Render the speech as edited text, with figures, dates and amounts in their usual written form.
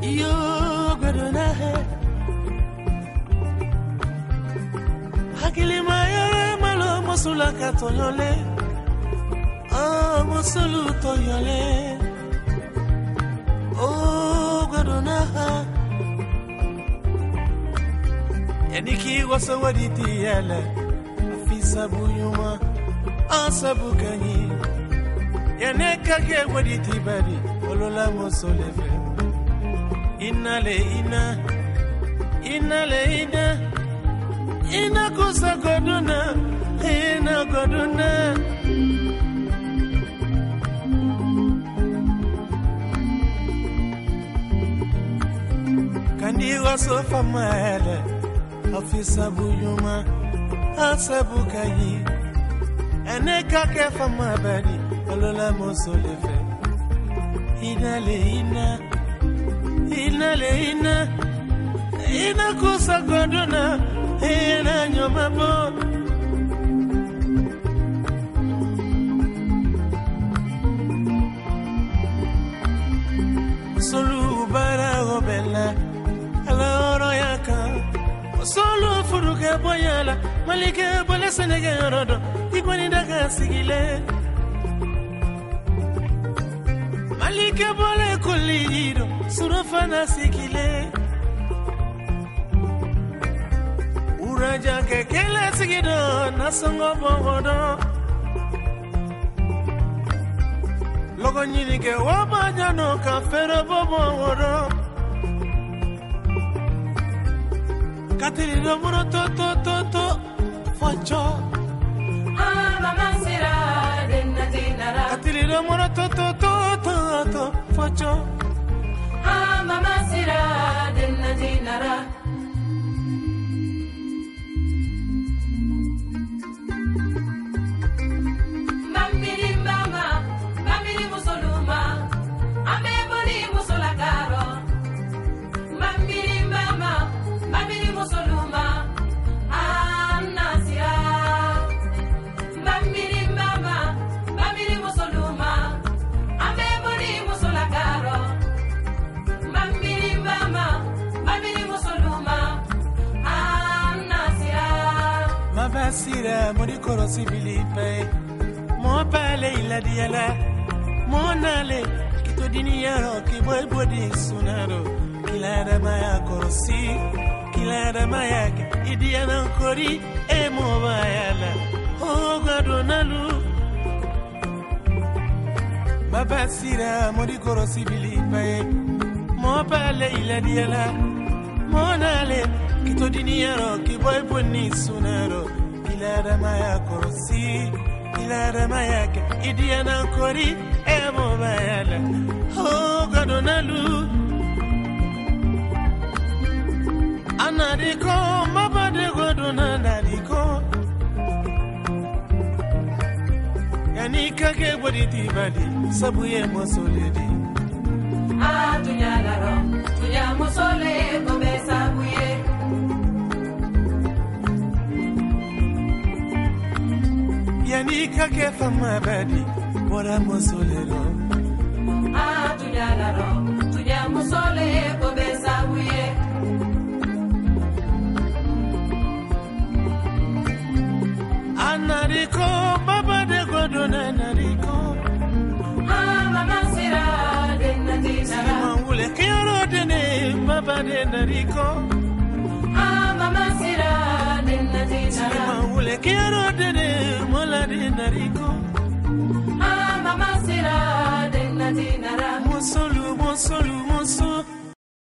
Yo gadona he Hakili mayore malo mosula katonyole Oh mosulu toyole Oh gadona ha Yaniki wasawaditi yale Afisa buyuma Asabu kanyi Yaneka ke waditi badi Olola mosolefe Inale ina Inale ina Ina kusa goduna Ina goduna Kandi wasofa maele Afisa buyuma Asabu kanyi Yaneka ke fama badi Olola mosolefe Inale ina Inale ina Ina kusa goduna Ina nyomabo Solu bara obela Ala oro yaka Solu furuke boyala Malike bole senege rodo Igwani daga sigile Malike bole kulido Surafana sikile Uraja kekele sigido Nasongo bongodo Logo nyini ke wabanyano Kafero bongodo Katili do muro to Focho Mama sira denna dinara Katili do muro to Focho Mama sira denna dinara Mamiri mama Mamiri musoluma Ameboli musolakaro Mamiri mama Mamiri musoluma Anasira Mamiri mama Mamiri musoluma Ameboli musolakaro Mamiri mama Mamiri musoluma Anasira Mabasira morikoro sibilipe Mo pale ila diala Mo nale kito dini yaro kiboy bodi sunaro Kilada maya korosi Kilada maya idiana kori Emo bayala Oh gadonalu Mabasira morikoro sibilipe Mo pale ila diala Mo nale kito dini yaro kiboy bodi sunaro Kilada maya korosi Kilada maya idiana kori Emo bayala Oh gadonalu Anadiko mabade godona nadiko Yanika ke boditi badi sabuye mosoledi Tunyalaro tunya musole kobe sabuye Yanika ke fama badi bora mosolero Tunyalaro tunya musole kobe sabuye Anadiko mabade godona nadiko Mama sira denna dinara Mangule kero dene mabade nadiko Mama sira denna dinara Mangule kero dene molade nadiko Mama sira denna dinara Mosolu